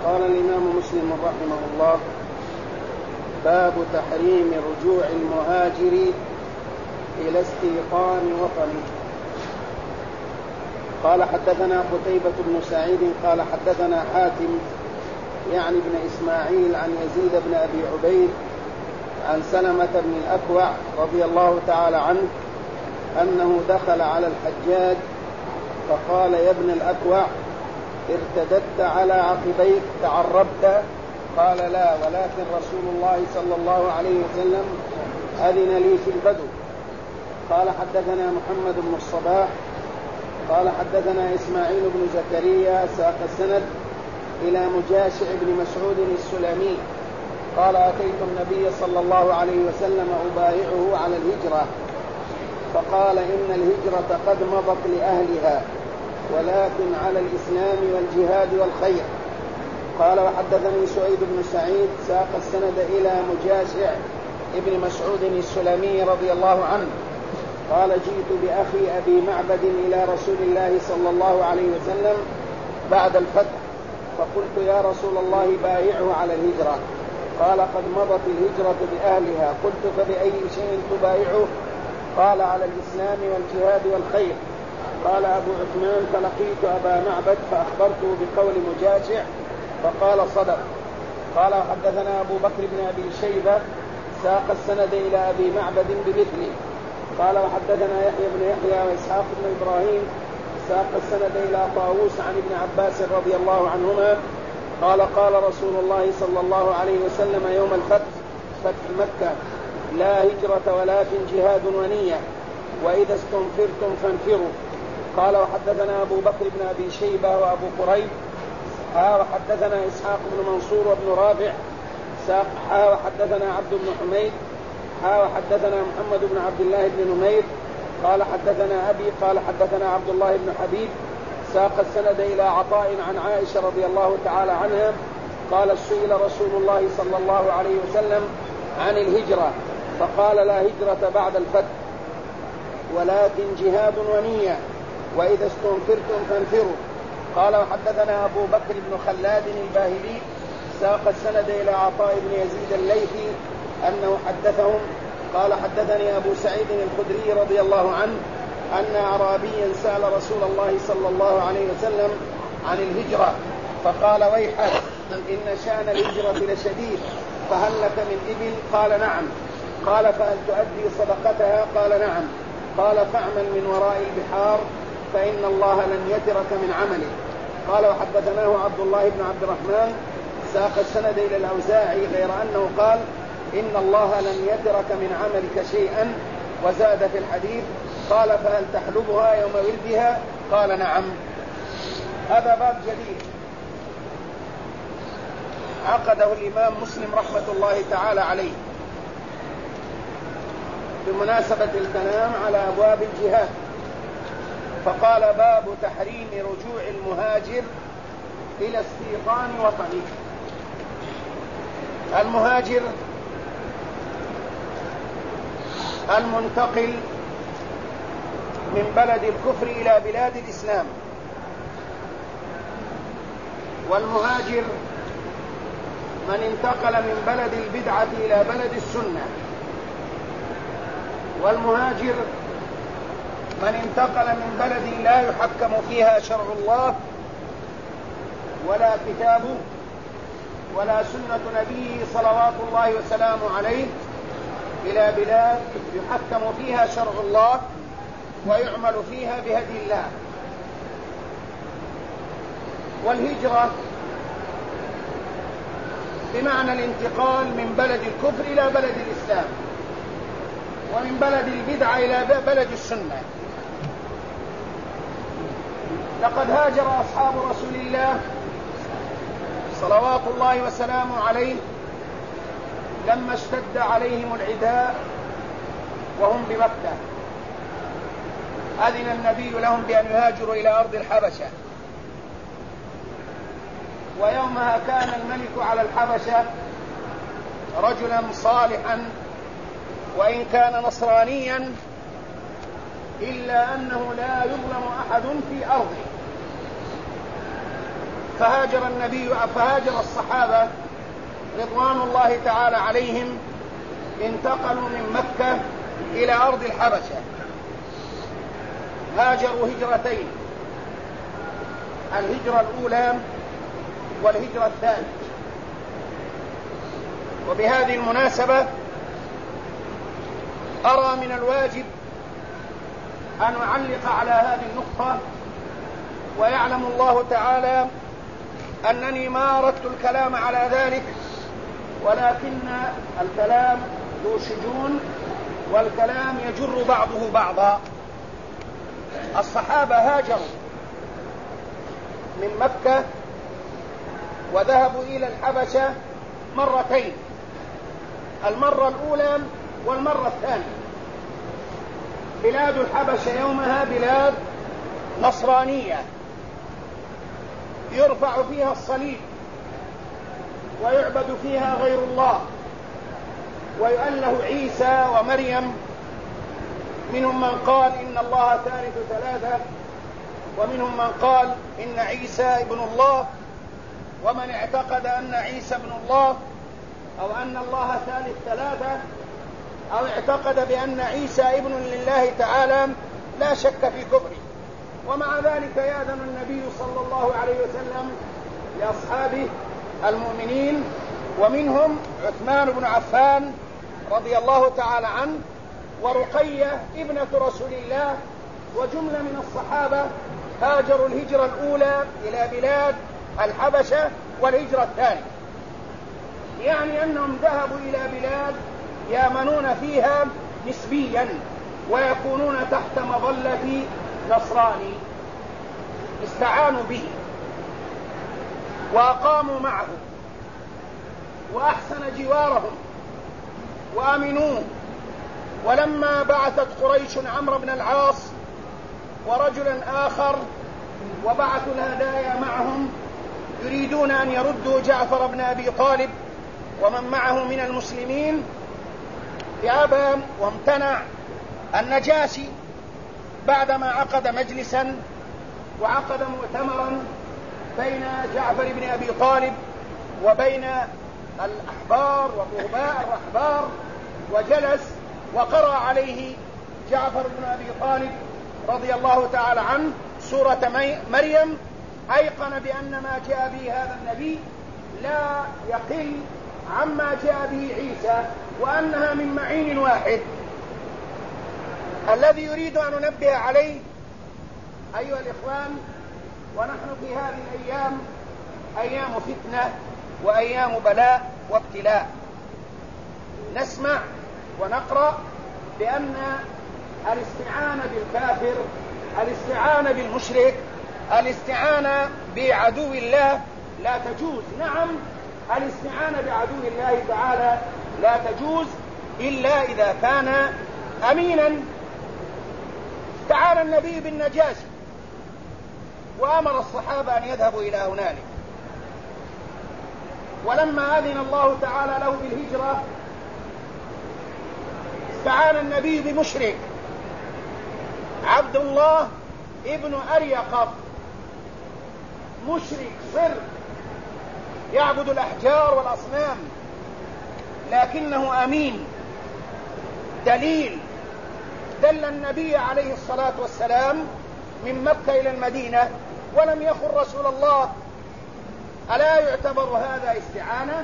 قال الإمام مسلم رحمه الله: باب تحريم رجوع المهاجر إلى استيطان وطنه. قال حدثنا قتيبة بن سعيد قال حدثنا حاتم يعني بن إسماعيل عن يزيد بن أبي عبيد عن سلمة بن الأكوع رضي الله تعالى عنه أنه دخل على الحجاج فقال: يا ابن الأكوع، ارتددت على عقبيك تعربت؟ قال: لا، ولكن رسول الله صلى الله عليه وسلم أذن لي في البدو. قال حدثنا محمد بن الصباح قال حدثنا إسماعيل بن زكريا ساق السند إلى مجاشع بن مسعود السلمي قال: أتيت النبي صلى الله عليه وسلم أبايعه على الهجرة، فقال: إن الهجرة قد مضت لأهلها، ولكن على الإسلام والجهاد والخير. قال: وحدثني سعيد بن سعيد ساق السند إلى مجاشع ابن مسعود السلمي رضي الله عنه قال: جئت بأخي أبي معبد إلى رسول الله صلى الله عليه وسلم بعد الفتح، فقلت: يا رسول الله بايعه على الهجرة. قال: قد مضت الهجرة بأهلها. قلت: فبأي شيء تبايعه؟ قال: على الإسلام والجهاد والخير. قال أبو عثمان: فلقيت أبا معبد فأخبرته بقول مجاشع فقال: صدق. قال: وحدثنا أبو بكر بن أبي شيبة ساق السند إلى أبي معبد بمثله. قال: وحدثنا يحيى بن يحيى وإسحاق بن إبراهيم ساق السند إلى طاووس عن ابن عباس رضي الله عنهما قال: قال رسول الله صلى الله عليه وسلم يوم الفتح، فتح مكة: لا هجرة ولكن جهاد ونية، وإذا استنفرتم فانفروا. قال: وحدثنا أبو بكر بن أبي شيبة وأبو قريب وحدثنا إسحاق بن منصور وابن رافع وحدثنا عبد بن حميد وحدثنا محمد بن عبد الله بن نمير قال: حدثنا أبي قال: حدثنا عبد الله بن حبيب ساق السند إلى عطاء عن عائشة رضي الله تعالى عنها قال: سئل رسول الله صلى الله عليه وسلم عن الهجرة فقال: لا هجرة بعد الفتح، ولكن جهاد ونية، وإذا استنفرتم فانفروا. قال: وحدثنا أبو بكر بن خلاد الباهلي ساق السند إلى عطاء بن يزيد الليثي أنه حدثهم قال: حدثني أبو سعيد الخدري رضي الله عنه أن أعرابيا سأل رسول الله صلى الله عليه وسلم عن الهجرة فقال: ويحك، إن شأن الهجرة لشديد، فهل لك من إبل؟ قال: نعم. قال: فهل تؤدي صدقتها؟ قال: نعم. قال: فاعمل من وراء البحار فإن الله لن يترك من عمله. قال: وحدثناه عبد الله بن عبد الرحمن ساق السند إلى الأوزاعي غير أنه قال: إن الله لن يترك من عملك شيئا. وزاد في الحديث: قال: فهل تحلبها يوم ولدها؟ قال: نعم. هذا باب جديد عقده الإمام مسلم رحمة الله تعالى عليه بمناسبة الكلام على أبواب الجهاد، فقال: باب تحريم رجوع المهاجر إلى استيطان وطنه. المهاجر المنتقل من بلد الكفر إلى بلاد الإسلام، والمهاجر من انتقل من بلد البدعة إلى بلد السنة، والمهاجر من انتقل من بلد لا يحكم فيها شرع الله ولا كتابه ولا سنة نبيه صلوات الله وسلامه عليه إلى بلاد يحكم فيها شرع الله ويعمل فيها بهدي الله. والهجرة بمعنى الانتقال من بلد الكفر إلى بلد الإسلام، ومن بلد البدعة إلى بلد السنة. لقد هاجر أصحاب رسول الله صلوات الله وسلامه عليه لما اشتد عليهم العداء وهم بمكة، أذن النبي لهم بأن يهاجروا إلى أرض الحبشة، ويومها كان الملك على الحبشة رجلا صالحا وإن كان نصرانيا، إلا أنه لا يظلم أحد في أرضه، فهاجر الصحابة رضوان الله تعالى عليهم، انتقلوا من مكة إلى أرض الحبشة، هاجروا هجرتين، الهجرة الأولى والهجرة الثانية. وبهذه المناسبة أرى من الواجب أن أعلق على هذه النقطة، ويعلم الله تعالى أنني ما أردت الكلام على ذلك، ولكن الكلام ذو شجون والكلام يجر بعضه بعضا. الصحابة هاجروا من مكة وذهبوا إلى الحبشة مرتين، المرة الأولى والمرة الثانية. بلاد الحبشة يومها بلاد نصرانية، يرفع فيها الصليب ويعبد فيها غير الله، ويؤله عيسى ومريم. منهم من قال إن الله ثالث ثلاثة، ومنهم من قال إن عيسى ابن الله، ومن اعتقد أن عيسى ابن الله أو أن الله ثالث ثلاثة أو اعتقد بأن عيسى ابن لله تعالى لا شك في كفره. ومع ذلك يأذن النبي صلى الله عليه وسلم لأصحابه المؤمنين، ومنهم عثمان بن عفان رضي الله تعالى عنه، ورقية ابنة رسول الله، وجملة من الصحابة هاجروا الهجرة الأولى إلى بلاد الحبشة والهجرة الثانية، يعني أنهم ذهبوا إلى بلاد يأمنون فيها نسبيا ويكونون تحت مظلة نصراني، استعانوا به وأقاموا معه وأحسن جوارهم وأمنوه. ولما بعثت قريش عمرو بن العاص ورجلا آخر وبعثوا الهدايا معهم يريدون أن يردوا جعفر بن أبي طالب ومن معه من المسلمين، فأبى وامتنع النجاشي بعدما عقد مجلسا وعقد مؤتمرا بين جعفر بن أبي طالب وبين الأحبار الرهبار، وجلس وقرأ عليه جعفر بن أبي طالب رضي الله تعالى عنه سورة مريم، أيقن بأن ما جاء به هذا النبي لا يقل عما جاء به عيسى، وأنها من معين واحد. الذي يريد أن ننبه عليه أيها الإخوان، ونحن في هذه الأيام أيام فتنة وأيام بلاء وابتلاء، نسمع ونقرأ بأن الاستعانة بالكافر، الاستعانة بالمشرك، الاستعانة بعدو الله لا تجوز. نعم، الاستعانة بعدو الله تعالى لا تجوز إلا إذا كان أمينا. تعالى النبي بالنجاشي وأمر الصحابة أن يذهبوا إلى هنالك، ولما أذن الله تعالى له بالهجرة استعان النبي بمشرك، عبد الله ابن أريقط، مشرك صر يعبد الأحجار والأصنام، لكنه أمين. دليل دل النبي عليه الصلاة والسلام من مكة إلى المدينة ولم يخن رسول الله، ألا يعتبر هذا استعانة؟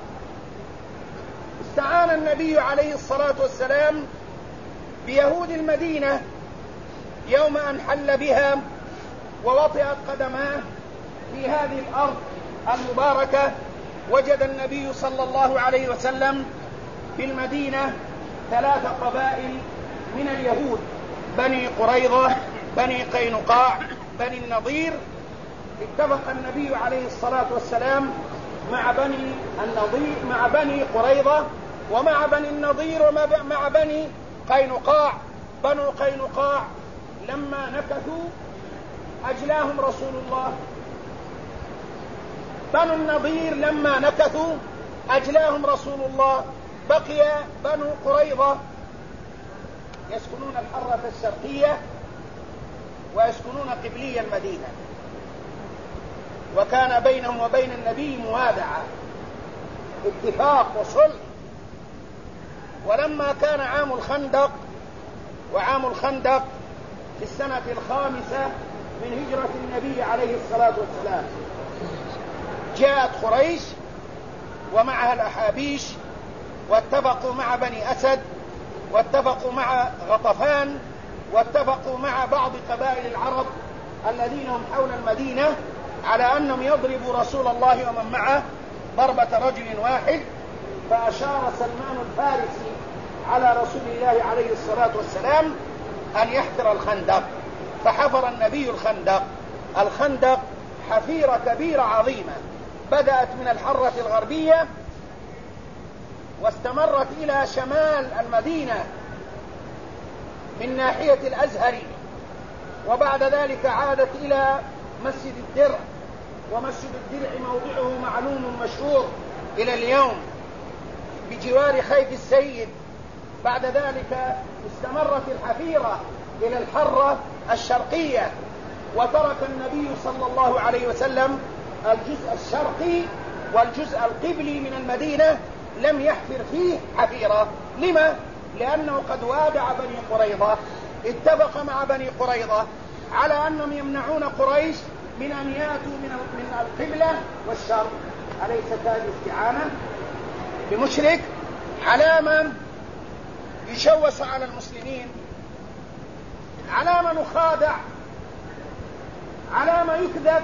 استعان النبي عليه الصلاة والسلام بيهود المدينة يوم أن حل بها ووطئت قدماه في هذه الأرض المباركة. وجد النبي صلى الله عليه وسلم في المدينة 3 قبائل من اليهود، بني قريظة، بني قينقاع، بني النضير. اتفق النبي عليه الصلاة والسلام مع بني قريظة ومع بني النضير ومع بني قينقاع. بنو قينقاع لما نكثوا أجلاهم رسول الله، بنو النضير لما نكثوا أجلاهم رسول الله. بقي بنو قريظة يسكنون الحرة الشرقية ويسكنون قبلي المدينة، وكان بينهم وبين النبي موادعة، اتفاق وصلح. ولما كان عام الخندق، وعام الخندق في السنة 5 من هجرة النبي عليه الصلاة والسلام، جاءت قريش ومعها الأحابيش، واتفقوا مع بني أسد، واتفقوا مع غطفان، واتفقوا مع بعض قبائل العرب الذين هم حول المدينة على أنهم يضربوا رسول الله ومن معه ضربة رجل واحد. فأشار سلمان الفارسي على رسول الله عليه الصلاة والسلام أن يحفر الخندق، فحفر النبي الخندق. الخندق حفيرة كبيرة عظيمة، بدأت من الحرة الغربية واستمرت إلى شمال المدينة من ناحية الأزهري، وبعد ذلك عادت إلى مسجد الدرع، ومسجد الدرع موضعه معلوم مشهور إلى اليوم بجوار خيف السيد. بعد ذلك استمرت الحفيرة إلى الحرة الشرقية، وترك النبي صلى الله عليه وسلم الجزء الشرقي والجزء القبلي من المدينة لم يحفر فيه حفيرة. لما؟ لأنه قد وادع بني قريظة، اتفق مع بني قريظة على أنهم يمنعون قريش من أن يأتوا من القبلة والشرق. أليست هذه استعانة بمشرك؟ علامة يشوش على المسلمين، علامة نخادع، علامة يكذب.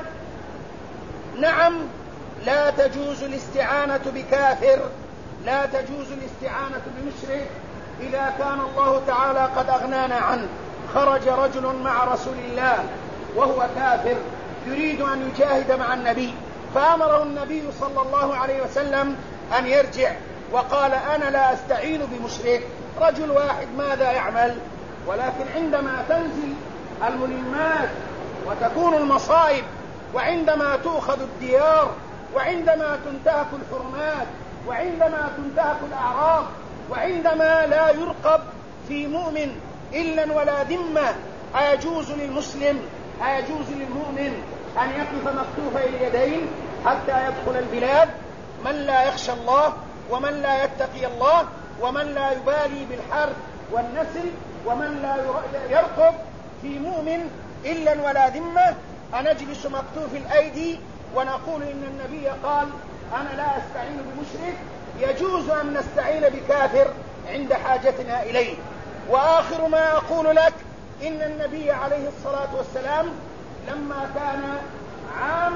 نعم، لا تجوز الاستعانة بكافر، لا تجوز الاستعانة بمشرك إذا كان الله تعالى قد أغنانا عنه. خرج رجل مع رسول الله وهو كافر يريد أن يجاهد مع النبي، فأمره النبي صلى الله عليه وسلم أن يرجع، وقال أنا لا أستعين بمشرك. رجل واحد ماذا يعمل؟ ولكن عندما تنزل الملمات وتكون المصائب، وعندما تؤخذ الديار، وعندما تنتهك الحرمات، وعندما تنتهك الأعراض، وعندما لا يرقب في مؤمن إلا ولا ذمة، أيجوز للمسلم، أيجوز للمؤمن أن يقف مكتوف اليدين حتى يدخل البلاد؟ من لا يخشى الله، ومن لا يتقي الله، ومن لا يبالي بالحرب والنسل، ومن لا يرقب في مؤمن إلا ولا ذمة، أنجلس مكتوف الأيدي ونقول إن النبي قال أنا لا أستعين بمشرك؟ يجوز أن نستعين بكافر عند حاجتنا إليه. وآخر ما أقول لك، إن النبي عليه الصلاة والسلام لما كان عام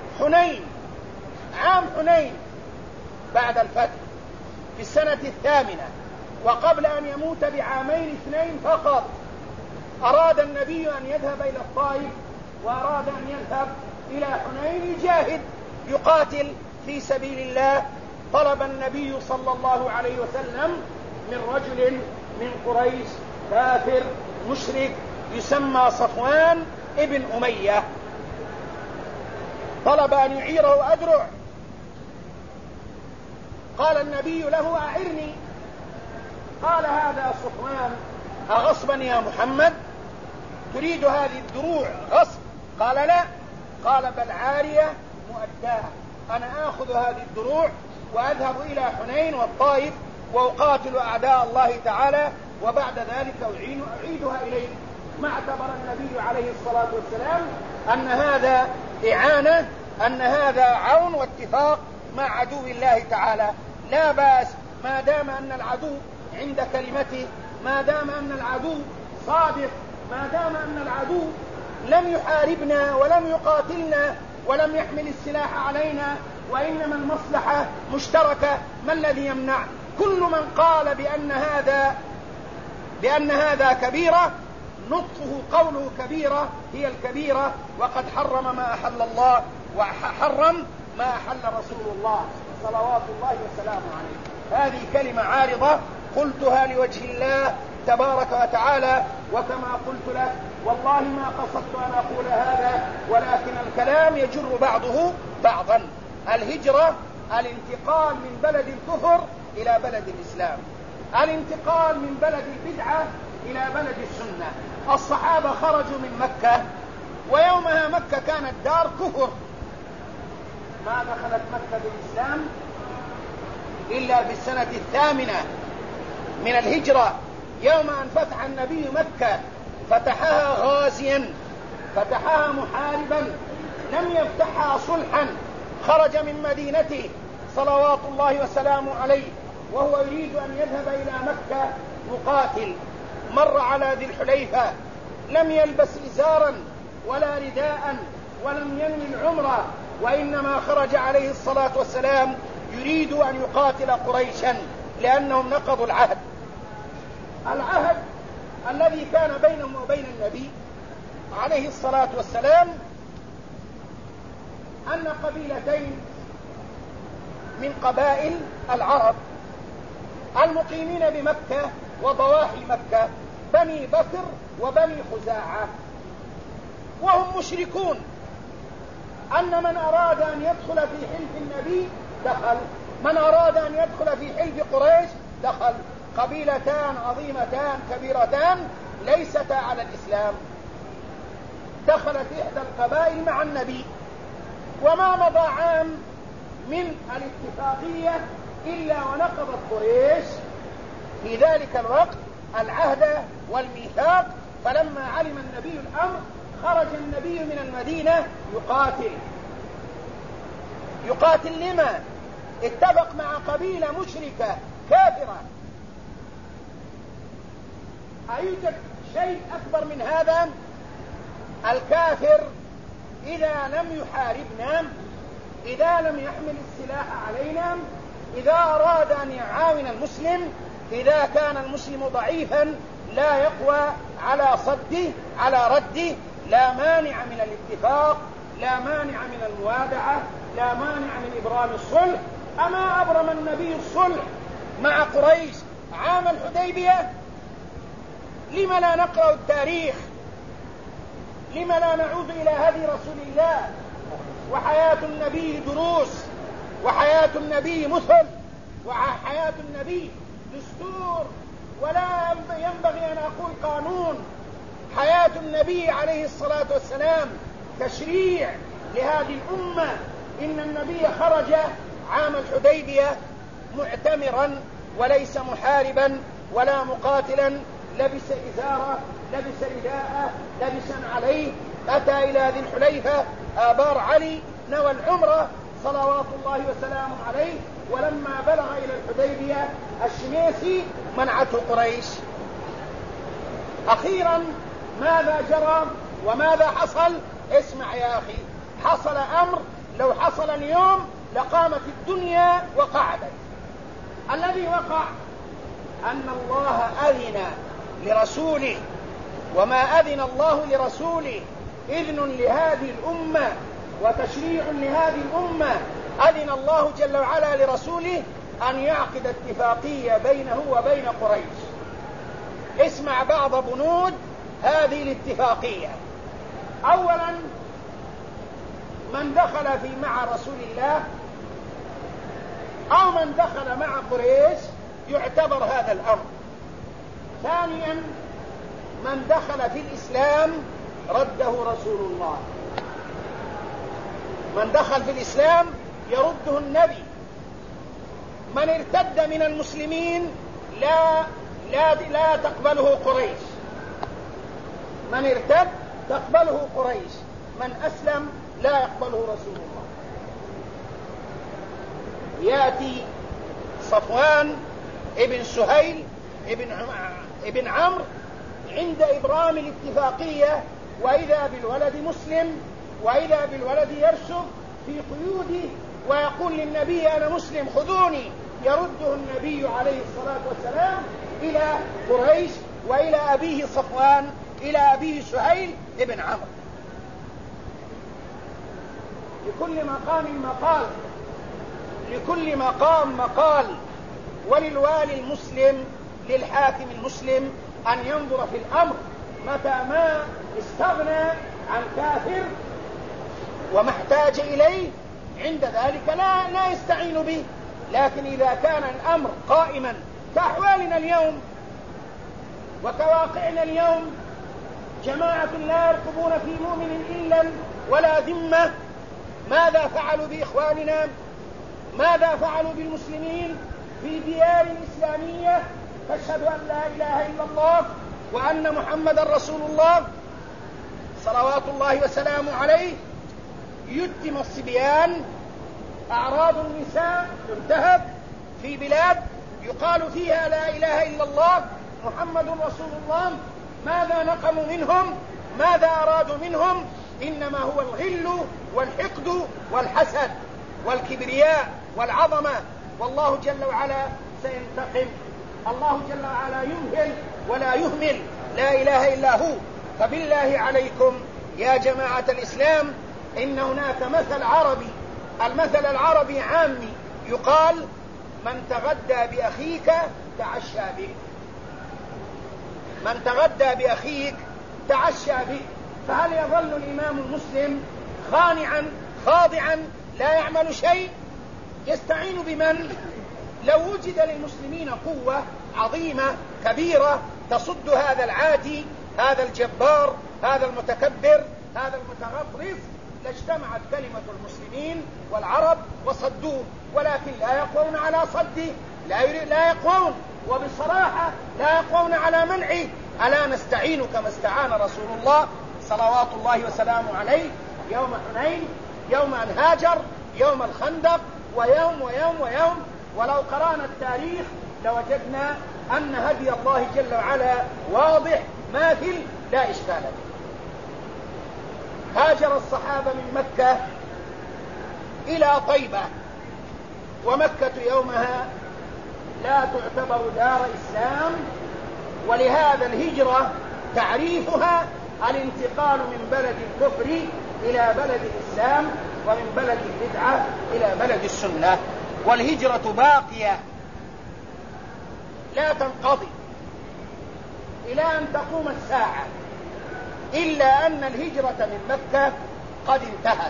حنين بعد الفتح في السنة 8، وقبل أن يموت بعامين 2 فقط، أراد النبي أن يذهب إلى الطائف، وأراد أن يذهب إلى حنين يجاهد يقاتل في سبيل الله. طلب النبي صلى الله عليه وسلم من رجل من قريش كافر مشرك يسمى صفوان ابن أمية، طلب أن يعيره أدرع. قال النبي له أعرني. قال هذا صفوان أغصبا يا محمد؟ تريد هذه الدروع غصب؟ قال لا، قال بل عارية مؤداة. أنا آخذ هذه الدروع وأذهب إلى حنين والطائف وأقاتل أعداء الله تعالى، وبعد ذلك أعيدها إليه. ما اعتبر النبي عليه الصلاة والسلام أن هذا إعانة، أن هذا عون واتفاق مع عدو الله تعالى. لا بأس ما دام أن العدو عند كلمته، ما دام أن العدو صادق، ما دام أن العدو لم يحاربنا ولم يقاتلنا ولم يحمل السلاح علينا، وإنما المصلحة مشتركة. ما الذي يمنع؟ كل من قال بأن هذا كبيرة، نطقه قوله كبيرة هي الكبيرة، وقد حرم ما أحل الله وحرم ما أحل رسول الله صلوات الله وسلامه عليه. هذه كلمة عارضة قلتها لوجه الله تبارك وتعالى، وكما قلت لك والله ما قصدت أن أقول هذا، ولكن الكلام يجر بعضه بعضا. الهجرة الانتقال من بلد الكفر إلى بلد الإسلام، الانتقال من بلد البدعة إلى بلد السنة. الصحابة خرجوا من مكة، ويومها مكة كانت دار كفر، ما دخلت مكة بالإسلام إلا في السنة 8 من الهجرة، يوم أن فتح النبي مكة، فتحها غازيا، فتحها محاربا، لم يفتحها صلحا. خرج من مدينته صلوات الله وسلامه عليه وهو يريد أن يذهب إلى مكة مقاتل. مر على ذي الحليفة، لم يلبس إزارا ولا رداء ولم ينوي العمرة، وإنما خرج عليه الصلاة والسلام يريد أن يقاتل قريشا لأنهم نقضوا العهد الذي كان بينهم وبين النبي عليه الصلاة والسلام، أن قبيلتين من قبائل العرب المقيمين بمكة وضواحي مكة، بني بكر وبني خزاعة، وهم مشركون، أن من أراد أن يدخل في حلف النبي دخل، من أراد أن يدخل في حلف قريش دخل. قبيلتان عظيمتان كبيرتان ليستا على الإسلام. دخلت إحدى القبائل مع النبي، وما مضى عام من الاتفاقية إلا ونقضت قريش في ذلك الوقت العهد والميثاق. فلما علم النبي الأمر خرج النبي من المدينة يقاتل لما؟ اتفق مع قبيلة مشركة كافرة. أيوجد شيء أكبر من هذا؟ الكافر إذا لم يحاربنا، إذا لم يحمل السلاح علينا، إذا أراد أن يعاون المسلم، إذا كان المسلم ضعيفا لا يقوى على رده، لا مانع من الاتفاق، لا مانع من الموادعة، لا مانع من إبرام الصلح. أما أبرم النبي الصلح مع قريش عام الحديبية؟ لم لا نقرأ التاريخ؟ لم لا نعود إلى هدي رسول الله؟ وحياة النبي دروس، وحياة النبي مثل، وحياة النبي دستور، ولا ينبغي أن أقول قانون. حياة النبي عليه الصلاة والسلام تشريع لهذه الأمة. إن النبي خرج عام الحديبية معتمرا وليس محاربا ولا مقاتلا، لبس إزارة، لبس رداء، لبسا عليه، أتى إلى ذي الحليفة آبار علي، نوى العمرة صلوات الله وسلامه عليه. ولما بلغ إلى الحديبية الشميسي منعته قريش. أخيرا ماذا جرى وماذا حصل؟ اسمع يا أخي، حصل أمر لو حصل اليوم لقامت الدنيا وقعدت. الذي وقع أن الله أذن لرسوله، وما أذن الله لرسوله إذن لهذه الأمة وتشريع لهذه الأمة. أذن الله جل وعلا لرسوله أن يعقد اتفاقية بينه وبين قريش. اسمع بعض بنود هذه الاتفاقية. أولا، من دخل مع رسول الله أو من دخل مع قريش يعتبر هذا الأمر. ثانيا، من دخل في الإسلام رده رسول الله. من دخل في الإسلام يرده النبي. من ارتد من المسلمين لا تقبله قريش. من ارتد تقبله قريش، من أسلم لا يقبله رسول الله. يأتي صفوان ابن سهيل ابن عمرو عند إبرام الاتفاقية، وإذا بالولد مسلم، وإذا بالولد يرسم في قيوده ويقول للنبي أنا مسلم خذوني. يرده النبي عليه الصلاة والسلام إلى قريش وإلى أبيه صفوان، إلى أبيه سهيل ابن عمرو. لكل مقام مقال، لكل مقام مقال. وللوالي المسلم، للحاكم المسلم أن ينظر في الأمر. متى ما استغنى عن كافر وما احتاج إليه عند ذلك لا يستعين به. لكن إذا كان الأمر قائما كأحوالنا اليوم وكواقعنا اليوم، جماعة لا يرقبون في مؤمن إلا ولا ذمة، ماذا فعلوا بإخواننا؟ ماذا فعلوا بالمسلمين في ديار إسلامية تشهد أن لا إله إلا الله وأن محمد رسول الله صلوات الله وسلامه عليه؟ يتم الصبيان، أعراض النساء تنتهك في بلاد يقال فيها لا إله إلا الله محمد رسول الله. ماذا نقموا منهم؟ ماذا أرادوا منهم؟ إنما هو الغل والحقد والحسد والكبرياء والعظمة، والله جل وعلا سينتقم. الله جل وعلا يمهل ولا يهمل، لا إله إلا هو. فبالله عليكم يا جماعة الإسلام، إن هناك مثل عربي، المثل العربي عامي، يقال: من تغدى بأخيك تعشى بك. من تغدى بأخيك تعشى بك. فهل يظل الإمام المسلم خانعا خاضعا لا يعمل شيء؟ يستعين بمن؟ لو وجد للمسلمين قوة عظيمة كبيرة تصد هذا العاتي، هذا الجبار، هذا المتكبر، هذا المتغطرس، لاجتمعت كلمة المسلمين والعرب وصدوه، ولكن لا يقوون على صده، لا يقوون، وبصراحة لا يقوون على منعه. ألا نستعين كما استعان رسول الله صلوات الله وسلامه عليه يوم حنين، يوم أن هاجر، يوم الخندق، ويوم ويوم ويوم. ولو قرأنا التاريخ لوجدنا أن هدي الله جل وعلا واضح ماثل لا إشكال فيه. هاجر الصحابة من مكة إلى طيبة، ومكة يومها لا تعتبر دار إسلام، ولهذا الهجرة تعريفها الانتقال من بلد الكفر إلى بلد الإسلام، ومن بلد البدعة إلى بلد السنة. والهجرة باقية لا تنقضي إلى أن تقوم الساعة، إلا أن الهجرة من مكة قد انتهت.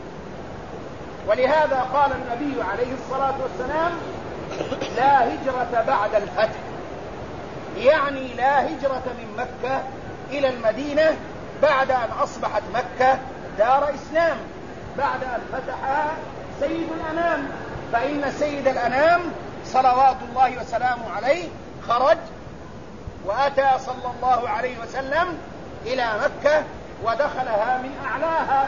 ولهذا قال النبي عليه الصلاة والسلام: لا هجرة بعد الفتح، يعني لا هجرة من مكة إلى المدينة بعد أن أصبحت مكة دار إسلام، بعد أن فتحها سيد الأنام. فإن سيد الأنام صلوات الله وسلامه عليه خرج وأتى صلى الله عليه وسلم إلى مكة ودخلها من أعلاها،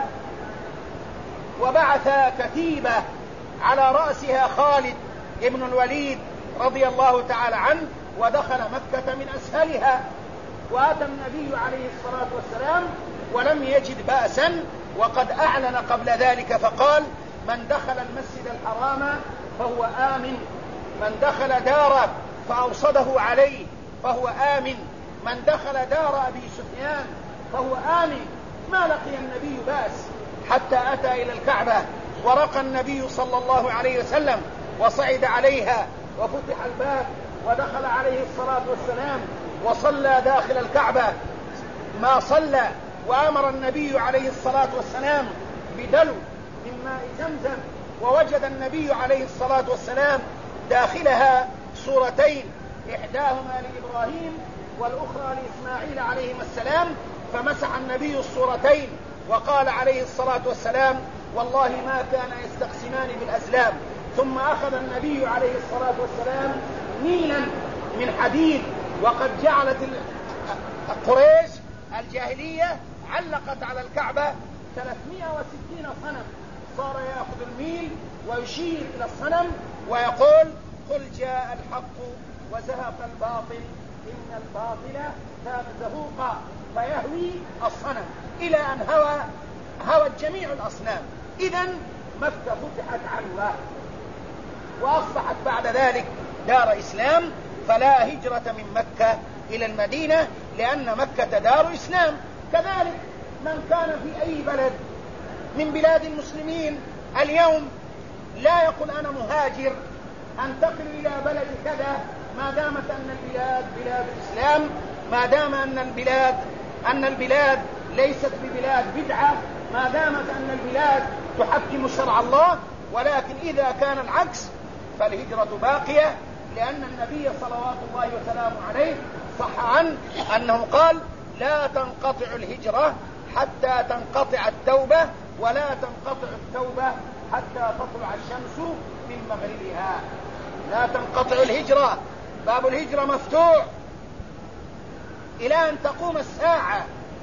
وبعث كتيبة على رأسها خالد ابن الوليد رضي الله تعالى عنه، ودخل مكة من أسفلها. وأتى النبي عليه الصلاة والسلام ولم يجد بأسا، وقد أعلن قبل ذلك فقال: من دخل المسجد الحرام فهو آمن، من دخل داره فأوصده عليه فهو آمن، من دخل دار أبي سفيان فهو آمن. ما لقي النبي بأس حتى أتى إلى الكعبة، ورقى النبي صلى الله عليه وسلم وصعد عليها، وفتح الباب ودخل عليه الصلاة والسلام وصلى داخل الكعبة ما صلى. وأمر النبي عليه الصلاة والسلام بدلو من ماء زمزم، ووجد النبي عليه الصلاة والسلام داخلها سورتين، إحداهما لإبراهيم والأخرى لإسماعيل عليهما السلام، فمسح النبي السورتين وقال عليه الصلاة والسلام: والله ما كان يستقسمان بالأزلام. ثم أخذ النبي عليه الصلاة والسلام نيلا من حديد، وقد جعلت قريش الجاهلية علقت على الكعبة 360 صنم، صار يأخذ الميل ويشير إلى الصنم ويقول: قل جاء الحق وزهق الباطل إن الباطل كان زهوقا، فيهوي الصنم إلى أن هوت جميع الأصنام. إذن مكة فتحت عنوة، وأصبحت بعد ذلك دار إسلام، فلا هجرة من مكة إلى المدينة، لأن مكة دار إسلام. كذلك من كان في أي بلد من بلاد المسلمين اليوم لا يقول: أنا مهاجر أنتقل إلى بلد كذا، ما دامت أن البلاد بلاد الإسلام، ما دام أن البلاد ليست ببلاد بدعة، ما دامت أن البلاد تحكم شرع الله. ولكن إذا كان العكس فالهجرة باقية، لأن النبي صلوات الله وسلامه عليه صح عنه أنه قال: لا تنقطع الهجرة حتى تنقطع التوبة، ولا تنقطع التوبة حتى تطلع الشمس من مغربها. لا تنقطع الهجرة، باب الهجرة مفتوح إلى أن تقوم الساعة.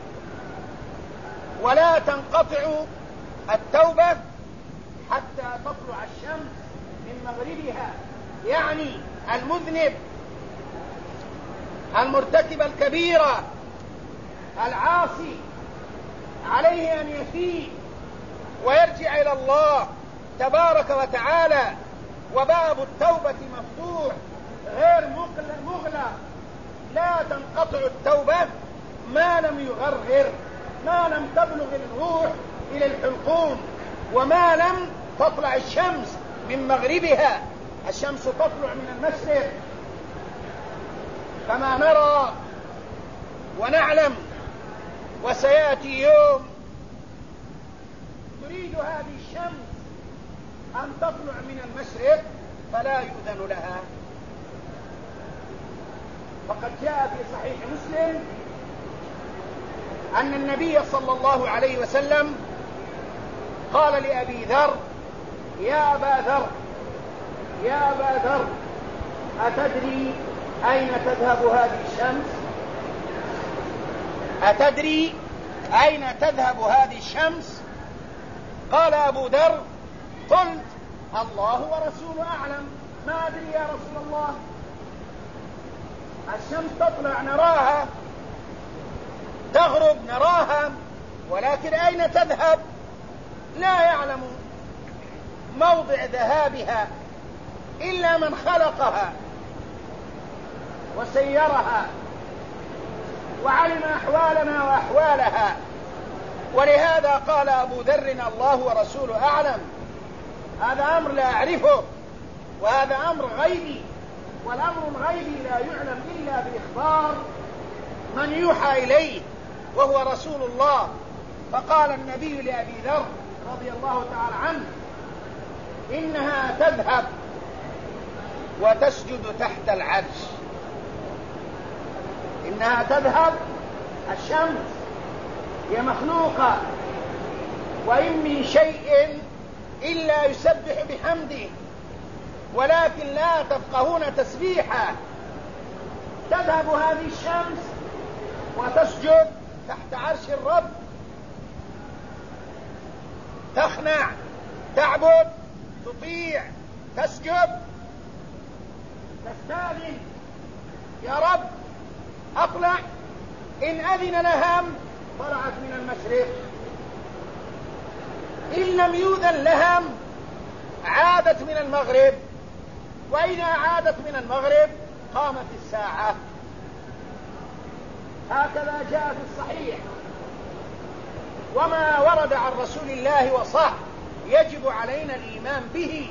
ولا تنقطع التوبة حتى تطلع الشمس من مغربها، يعني المذنب المرتكب الكبيرة العاصي عليه أن يفيق ويرجع إلى الله تبارك وتعالى، وباب التوبة مفتوح غير مغلق. لا تنقطع التوبة ما لم يغرغر، ما لم تبلغ الروح إلى الحلقوم، وما لم تطلع الشمس من مغربها. الشمس تطلع من المشرق كما نرى ونعلم، وسيأتي يوم تريد هذه الشمس أن تطلع من المشرق فلا يؤذن لها. فقد جاء في صحيح مسلم أن النبي صلى الله عليه وسلم قال لأبي ذر: يا أبا ذر، يا أبا ذر، أتدري أين تذهب هذه الشمس؟ أتدري أين تذهب هذه الشمس؟ قال أبو ذر: قلت الله ورسوله أعلم، ما أدري يا رسول الله. الشمس تطلع نراها، تغرب نراها، ولكن أين تذهب لا يعلم موضع ذهابها إلا من خلقها وسيرها وعلم أحوالنا وأحوالها. ولهذا قال أبو ذر: الله ورسوله أعلم. هذا أمر لا أعرفه، وهذا أمر غيبي، والأمر الغيبي لا يعلم إلا بإخبار من يوحى إليه وهو رسول الله. فقال النبي لأبي ذر رضي الله تعالى عنه: إنها تذهب وتسجد تحت العرش. إنها تذهب، الشمس هي مخلوقة، وإن من شيء إلا يسبح بحمده ولكن لا تفقهون تسبيحه. تذهب هذه الشمس وتسجد تحت عرش الرب، تخنع، تعبد، تطيع، تسجد، تستاذن: يا رب أطلع. إن أذن لها طلعت من المشرق، إن لم يؤذن لها عادت من المغرب، وإذا عادت من المغرب قامت الساعة. هكذا جاء في الصحيح. وما ورد عن رسول الله وصح يجب علينا الإيمان به،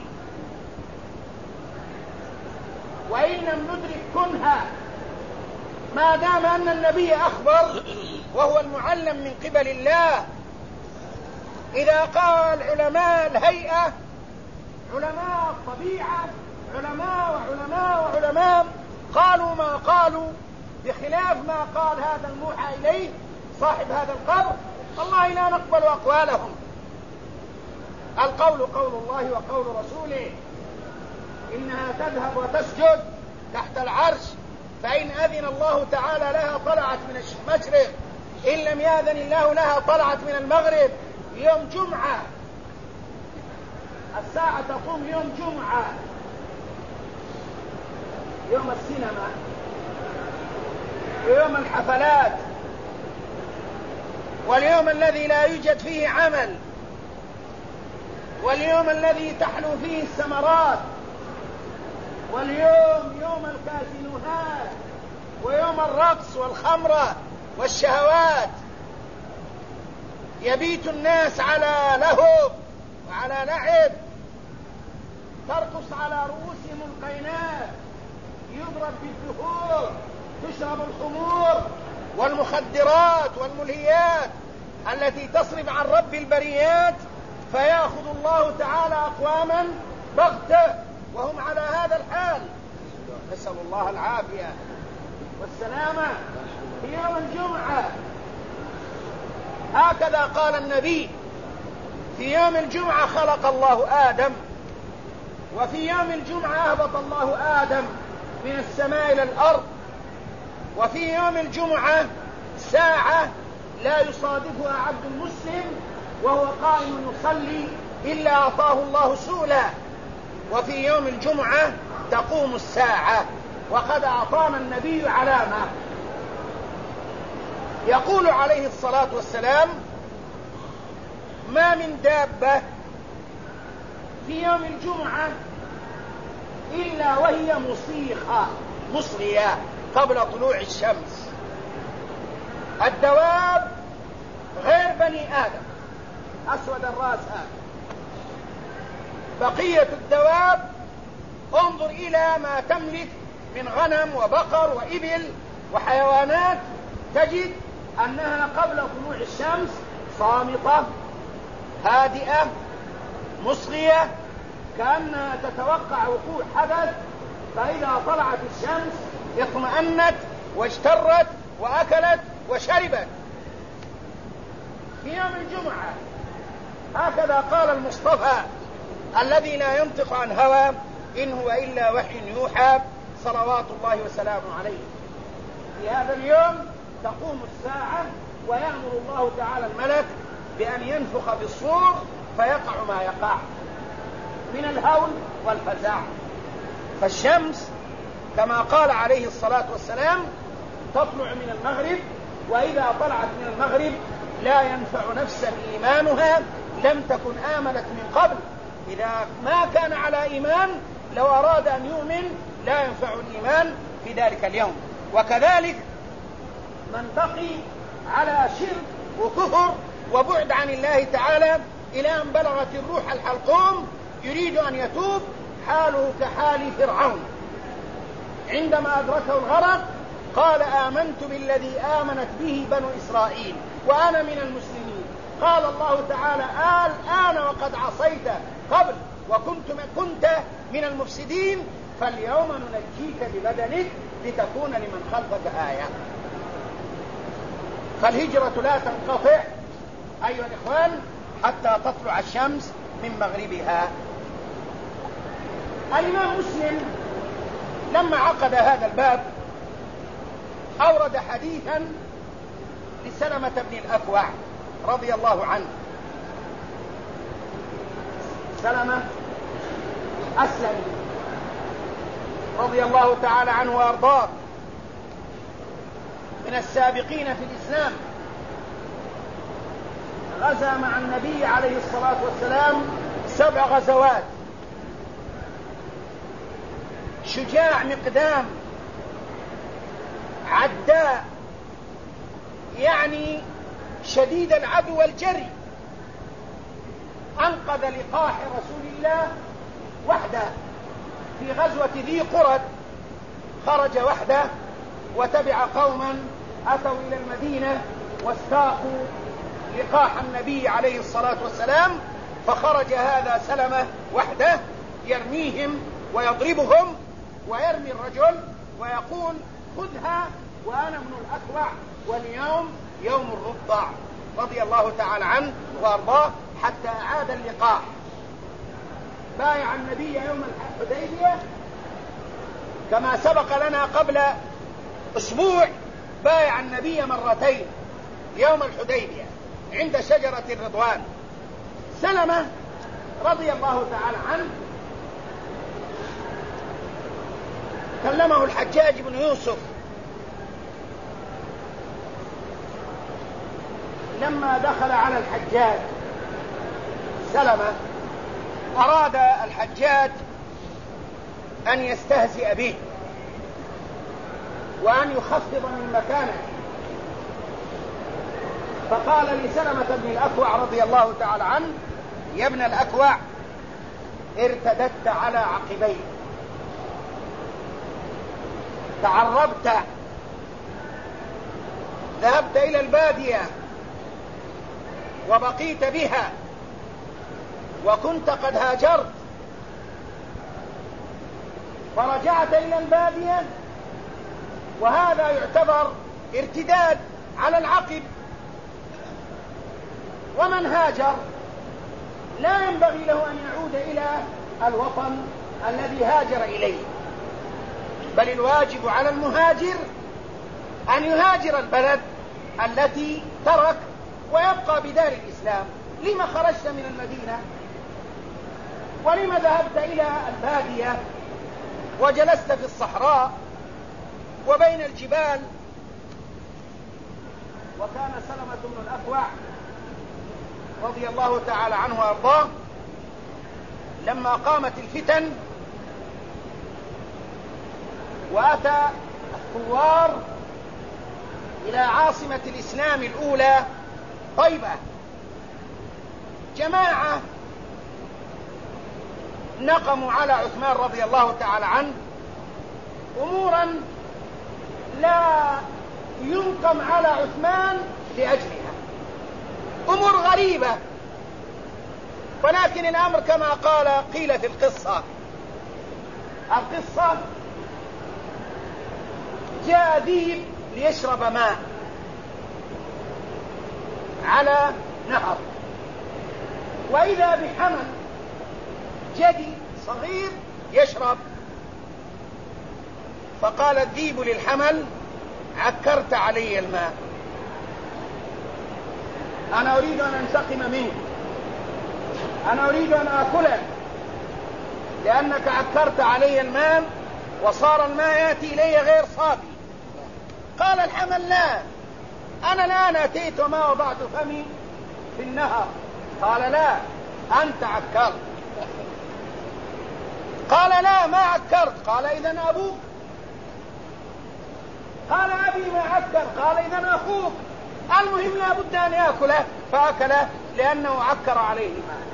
وإن لم ندرك كنها ما دام أن النبي أخبر وهو المعلم من قبل الله. إذا قال علماء الهيئة، علماء الطبيعة، علماء وعلماء وعلماء قالوا ما قالوا بخلاف ما قال هذا الموحى إليه صاحب هذا القبر، والله لا نقبل أقوالهم. القول قول الله وقول رسوله. إنها تذهب وتسجد تحت العرش، فإن أذن الله تعالى لها طلعت من المشرق، إن لم يأذن الله لها طلعت من المغرب. يوم جمعة الساعة تقوم، يوم جمعة، يوم السينما ويوم الحفلات، واليوم الذي لا يوجد فيه عمل، واليوم الذي تحلو فيه الثمرات، واليوم يوم الكازينوهات، ويوم الرقص والخمرة والشهوات. يبيت الناس على لهو وعلى لعب، ترقص على رؤوسهم القينات، يضرب بالدهور، تشرب الخمور والمخدرات والملهيات التي تصرف عن رب البريات، فيأخذ الله تعالى أقواما بغتة وهم على هذا الحال. نسأل الله العافية والسلامة في يوم الجمعة. هكذا قال النبي في يوم الجمعة خلق الله آدم، وفي يوم الجمعة أهبط الله آدم من السماء إلى الأرض، وفي يوم الجمعة ساعة لا يصادفها عبد مسلم وهو قائم يصلي إلا أعطاه الله سؤلا، وفي يوم الجمعة تقوم الساعة، وقد أعطانا النبي علامة. يقول عليه الصلاة والسلام: ما من دابة في يوم الجمعة إلا وهي مصرية قبل طلوع الشمس. الدواب غير بني آدم أسود الرأس هذا، بقية الدواب انظر إلى ما تملك من غنم وبقر وإبل وحيوانات، تجد أنها قبل طلوع الشمس صامتة هادئة مصغية، كأنها تتوقع وقوع حدث، فإذا طلعت الشمس اطمأنت واجترت وأكلت وشربت. في يوم الجمعة هكذا قال المصطفى الذي لا ينطق عن هوى إن هو إلا وحي يوحى صلوات الله وسلامه عليه. في هذا اليوم تقوم الساعة ويأمر الله تعالى الملك بأن ينفخ بالصور فيقع ما يقع من الهول والفزع. فالشمس كما قال عليه الصلاة والسلام تطلع من المغرب، وإذا طلعت من المغرب لا ينفع نفسا إيمانها لم تكن آمنت من قبل. إذا ما كان على إيمان لو أراد أن يؤمن لا ينفع الإيمان في ذلك اليوم. وكذلك من بقي على شرك وكفر وبعد عن الله تعالى إلى أن بلغت الروح الحلقوم يريد أن يتوب، حاله كحال فرعون عندما أدركه الغرق قال: آمنت بالذي آمنت به بنو إسرائيل وأنا من المسلمين. قال الله تعالى: الآن وقد عصيت قبل وكنت من المفسدين، فاليوم ننجيك ببدنك لتكون لمن خلفك آية. فالهجرة لا تنقطع أيها الإخوان حتى تطلع الشمس من مغربها. الإمام مسلم لما عقد هذا الباب أورد حديثا لسلمة بن الأكوع رضي الله عنه. سلمة أسلم رضي الله تعالى عنه وأرضاه، من السابقين في الإسلام، غزا مع النبي عليه الصلاة والسلام 7 غزوات، شجاع مقدام عداء، يعني شديد العدو والجري، أنقذ لقاح رسول الله وحده في غزوة ذي قرد، خرج وحده وتبع قوما أتوا إلى المدينة واستاقوا لقاح النبي عليه الصلاة والسلام، فخرج هذا سلمة وحده يرميهم ويضربهم، ويرمي الرجل ويقول: خذها وأنا ابن الأكوع واليوم يوم الرضع، رضي الله تعالى عنه وأرضاه، حتى أعاد اللقاح. بايع النبي يوم الحديبية كما سبق لنا قبل أسبوع، بايع النبي مرتين، يوم الحديبية عند شجرة الرضوان. سلمة رضي الله تعالى عنه كلمه الحجاج بن يوسف لما دخل على الحجاج. سلمة أراد الحجاج أن يستهزئ به وأن يخفض من مكانه، فقال لسلمة بن الأكوع رضي الله تعالى عنه: يا ابن الأكوع، ارتددت على عقبيك، تعربت، ذهبت إلى البادية وبقيت بها، وكنت قد هاجرت فرجعت إلى البادية، وهذا يعتبر ارتداد على العقب. ومن هاجر لا ينبغي له أن يعود إلى الوطن الذي هاجر إليه، بل الواجب على المهاجر أن يهاجر البلد التي ترك ويبقى بدار الإسلام. لما خرجت من المدينة؟ ولما ذهبت إلى البادية وجلست في الصحراء وبين الجبال؟ وكان سلمة بن الأكوع رضي الله تعالى عنه وأرضاه لما قامت الفتن وأتى الثوار إلى عاصمة الإسلام الأولى طيبة، جماعة نقموا على عثمان رضي الله تعالى عنه أمورا لا ينقم على عثمان لأجلها، أمور غريبة. ولكن الأمر كما قيل في القصة جاء ذيب ليشرب ماء على نهر، وإذا بحمل جدي صغير يشرب، فقال الذيب للحمل: عكرت علي الماء، أنا أريد أن أنتقم منك، أنا أريد أن آكلك لأنك عكرت علي الماء وصار الماء يأتي إلي غير صافي. قال الحمل: لا، أنا الآن أتيت وما وضعت فمي في النهر. قال: لا، أنت عكرت. قال: لا، ما عكرت. قال: إذن أبوك. قال: أبي ما عكر. قال: إذن أخوك. المهم لا بد أن يأكله، فأكله لأنه عكر عليه الماء.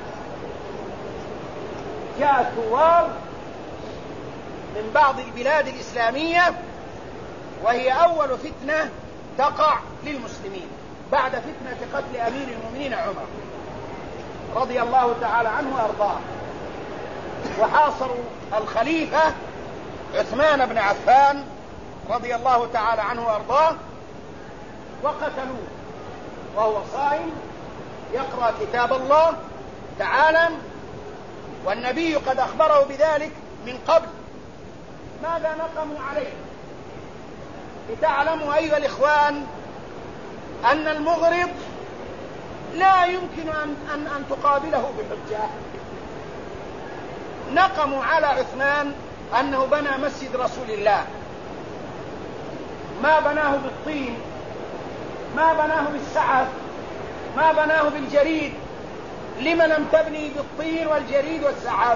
جاء الثوار من بعض البلاد الإسلامية، وهي أول فتنة تقع للمسلمين بعد فتنة قتل أمير المؤمنين عمر رضي الله تعالى عنه وأرضاه، وحاصروا الخليفة عثمان بن عفان رضي الله تعالى عنه وأرضاه وقتلوه وهو صائم يقرأ كتاب الله تعالى، والنبي قد أخبره بذلك من قبل. ماذا نقموا عليه؟ لتعلموا أيها الإخوان أن المغرض لا يمكن أن تقابله بحجة. نقموا على عثمان أنه بنى مسجد رسول الله، ما بناه بالطين، ما بناه بالسعف، ما بناه بالجريد. لما لم تبني بالطين والجريد والسعف؟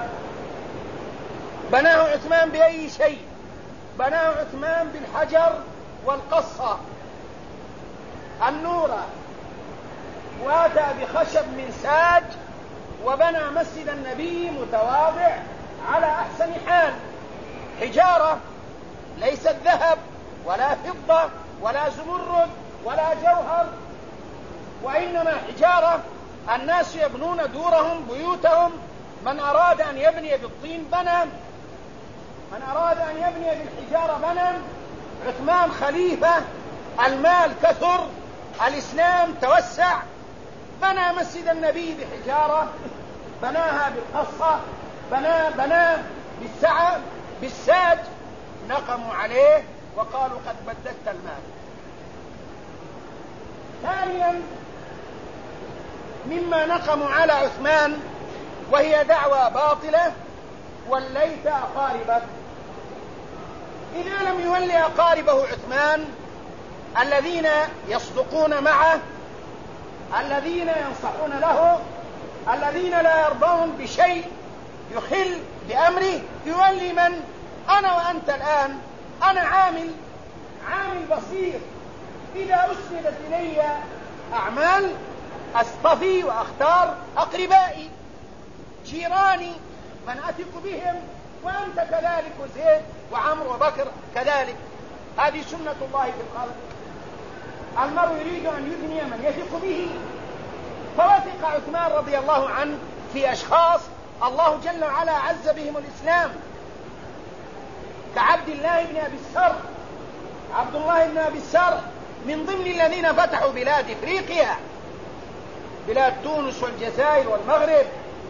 بناه عثمان بأي شيء؟ بناه عثمان بالحجر والقصة النورة، واتى بخشب من ساج وبنى مسجد النبي متواضع على أحسن حال، حجارة ليست ذهب ولا فضة ولا زمرد ولا جوهر، وإنما حجارة. الناس يبنون دورهم بيوتهم، من أراد أن يبني بالطين بنى، من أراد أن يبني بالحجارة بنى. عثمان خليفة، المال كثر، الإسلام توسع، بنى مسجد النبي بحجارة، بناها بالقصة، بنى بالسعف بالساج. نقموا عليه وقالوا قد بددت المال. ثانيا مما نقموا على عثمان وهي دعوى باطلة: وليت أقاربك. إذا لم يولي أقاربه عثمان الذين يصدقون معه، الذين ينصحون له، الذين لا يرضون بشيء يخل بأمره، يولي من؟ أنا وأنت الآن. أنا عامل بسيط، إذا أسندت إلي أعمال أصطفي وأختار أقربائي، جيراني، من أثق بهم، وأنت كذلك، وزيد وعمر وبكر كذلك. هذه سنة الله في الخلق. المرء يريد أن يثني من يثق به، فوثق عثمان رضي الله عنه في أشخاص الله جل وعلا عز بهم الإسلام، كعبد الله بن أبي السر. عبد الله بن أبي السر من ضمن الذين فتحوا بلاد إفريقيا، بلاد تونس والجزائر والمغرب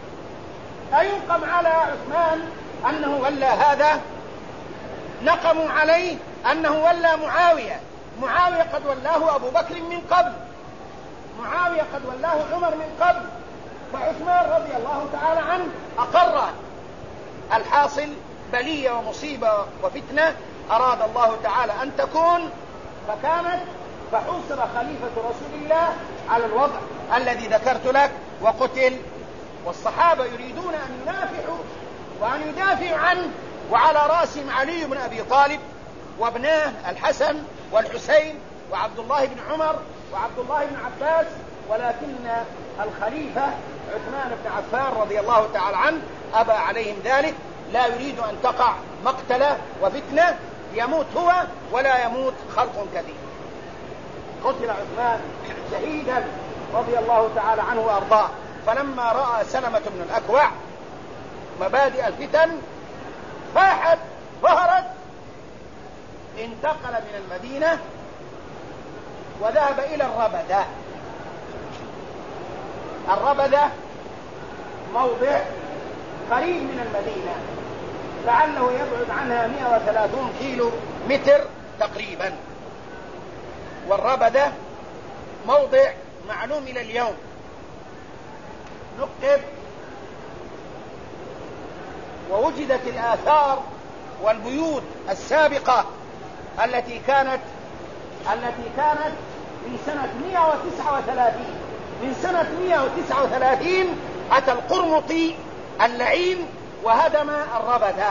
أينقم على عثمان أنه ولى هذا؟ نقموا عليه أنه ولى معاوية. معاوية قد ولاه أبو بكر من قبل، معاوية قد ولاه عمر من قبل، فعثمان رضي الله تعالى عنه أقر. الحاصل بلية ومصيبة وفتنة أراد الله تعالى أن تكون فكانت، فحوصر خليفة رسول الله على الوضع الذي ذكرت لك وقتل، والصحابة يريدون أن ينافحوا وأن يدافعوا عنه، وعلى رأسهم علي بن أبي طالب وابناه الحسن والحسين وعبد الله بن عمر وعبد الله بن عباس، ولكن الخليفة عثمان بن عفان رضي الله تعالى عنه أبى عليهم ذلك، لا يريد أن تقع مقتلة وفتنة يموت هو ولا يموت خلق كثير. قتل عثمان شهيدا رضي الله تعالى عنه وأرضاه. فلما رأى سلمة بن الأكوع مبادئ الفتن فاحت ظهرت، انتقل من المدينة وذهب إلى الربدة. الربدة موضع قريب من المدينة، لعله يبعد عنها 130 كيلو متر تقريبا، والربدة موضع معلوم إلى اليوم. نقب ووجدت الآثار والبيوت السابقة التي كانت من سنة 139. من سنة 139 أتى القرمطي اللعين وهدم الربدة،